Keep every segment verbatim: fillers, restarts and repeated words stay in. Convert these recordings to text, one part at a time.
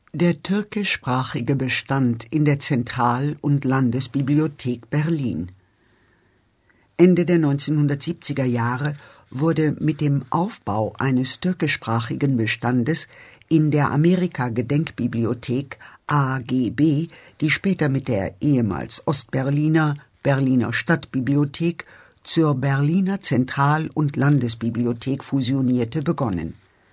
Der türkischsprachige Bestand in der Zentral- und Landesbibliothek Berlin. Ende der neunzehnhundertsiebziger Jahre wurde mit dem Aufbau eines türkischsprachigen Bestandes in der Amerika-Gedenkbibliothek A G B, die später mit der ehemals Ostberliner Berliner Stadtbibliothek zur Berliner Zentral- und Landesbibliothek fusionierte, begonnen.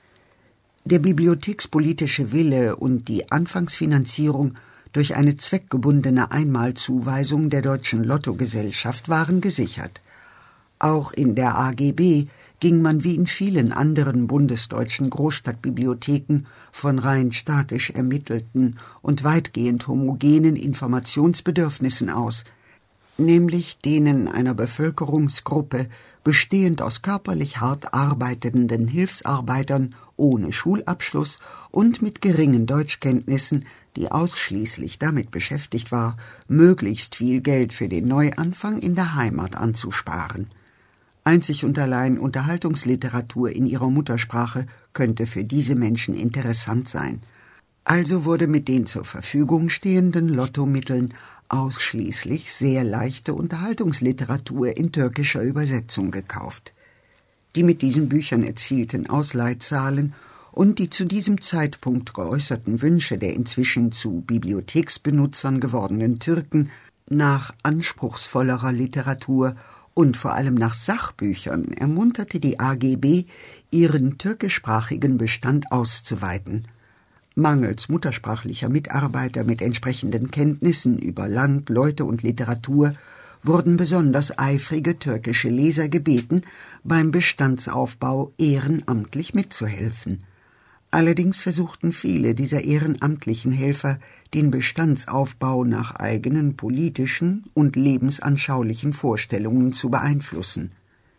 Der bibliothekspolitische Wille und die Anfangsfinanzierung durch eine zweckgebundene Einmalzuweisung der Deutschen Lottogesellschaft waren gesichert. Auch in der A G B ging man wie in vielen anderen bundesdeutschen Großstadtbibliotheken von rein statisch ermittelten und weitgehend homogenen Informationsbedürfnissen aus, nämlich denen einer Bevölkerungsgruppe, bestehend aus körperlich hart arbeitenden Hilfsarbeitern ohne Schulabschluss und mit geringen Deutschkenntnissen, die ausschließlich damit beschäftigt war, möglichst viel Geld für den Neuanfang in der Heimat anzusparen. Einzig und allein Unterhaltungsliteratur in ihrer Muttersprache könnte für diese Menschen interessant sein. Also wurde mit den zur Verfügung stehenden Lottomitteln ausschließlich sehr leichte Unterhaltungsliteratur in türkischer Übersetzung gekauft. Die mit diesen Büchern erzielten Ausleihzahlen und die zu diesem Zeitpunkt geäußerten Wünsche der inzwischen zu Bibliotheksbenutzern gewordenen Türken nach anspruchsvollerer Literatur und vor allem nach Sachbüchern ermunterte die A G B, ihren türkischsprachigen Bestand auszuweiten. Mangels muttersprachlicher Mitarbeiter mit entsprechenden Kenntnissen über Land, Leute und Literatur wurden besonders eifrige türkische Leser gebeten, beim Bestandsaufbau ehrenamtlich mitzuhelfen. Allerdings versuchten viele dieser ehrenamtlichen Helfer, den Bestandsaufbau nach eigenen politischen und lebensanschaulichen Vorstellungen zu beeinflussen.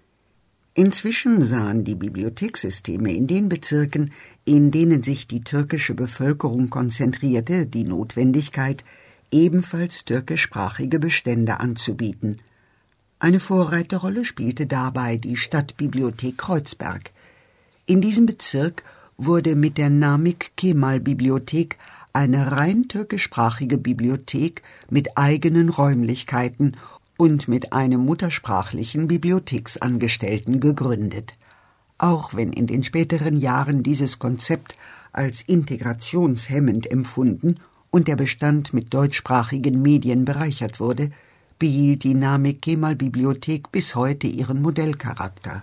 Inzwischen sahen die Bibliothekssysteme in den Bezirken, in denen sich die türkische Bevölkerung konzentrierte, die Notwendigkeit, ebenfalls türkischsprachige Bestände anzubieten. Eine Vorreiterrolle spielte dabei die Stadtbibliothek Kreuzberg. In diesem Bezirk wurde mit der Namık Kemal Bibliothek eine rein türkischsprachige Bibliothek mit eigenen Räumlichkeiten und mit einem muttersprachlichen Bibliotheksangestellten gegründet. Auch wenn in den späteren Jahren dieses Konzept als integrationshemmend empfunden und der Bestand mit deutschsprachigen Medien bereichert wurde, behielt die Namık Kemal Bibliothek bis heute ihren Modellcharakter.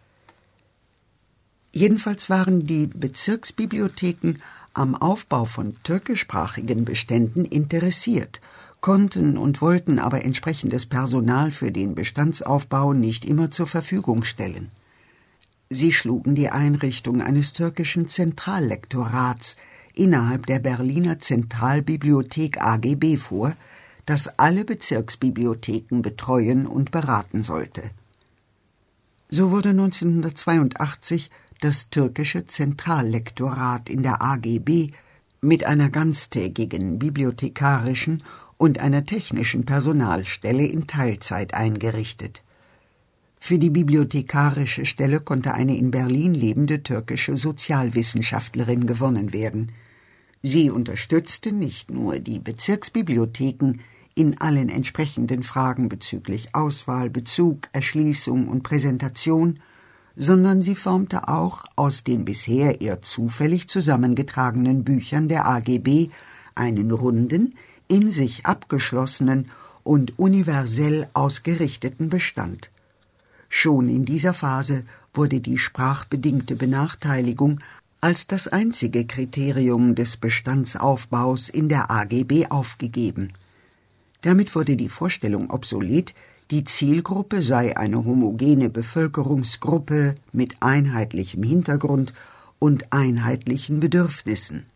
Jedenfalls waren die Bezirksbibliotheken am Aufbau von türkischsprachigen Beständen interessiert, konnten und wollten aber entsprechendes Personal für den Bestandsaufbau nicht immer zur Verfügung stellen. Sie schlugen die Einrichtung eines türkischen Zentrallektorats innerhalb der Berliner Zentralbibliothek A G B vor, das alle Bezirksbibliotheken betreuen und beraten sollte. So wurde neunzehnhundertzweiundachtzig das türkische Zentrallektorat in der A G B mit einer ganztägigen bibliothekarischen und einer technischen Personalstelle in Teilzeit eingerichtet. Für die bibliothekarische Stelle konnte eine in Berlin lebende türkische Sozialwissenschaftlerin gewonnen werden. Sie unterstützte nicht nur die Bezirksbibliotheken in allen entsprechenden Fragen bezüglich Auswahl, Bezug, Erschließung und Präsentation, sondern sie formte auch aus den bisher eher zufällig zusammengetragenen Büchern der A G B einen runden, in sich abgeschlossenen und universell ausgerichteten Bestand. Schon in dieser Phase wurde die sprachbedingte Benachteiligung als das einzige Kriterium des Bestandsaufbaus in der A G B aufgegeben. Damit wurde die Vorstellung obsolet, die Zielgruppe sei eine homogene Bevölkerungsgruppe mit einheitlichem Hintergrund und einheitlichen Bedürfnissen.